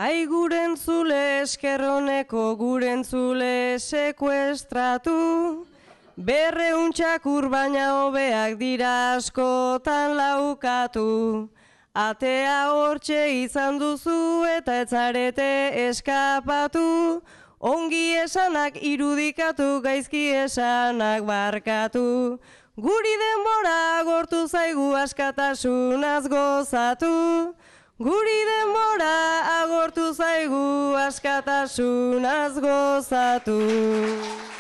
Ai gurentzule eskerroneko gurentzule sekuestratu, berreuntxakur baina hobeak dira askotan laukatu. Atea hortxe izan duzu eta etzarete eskapatu, ongi esanak irudikatu, gaizki esanak barkatu. Guri denbora agortu zaigu askatasunaz gozatu, guri denbora agortu zaigu askatasunaz gozatu.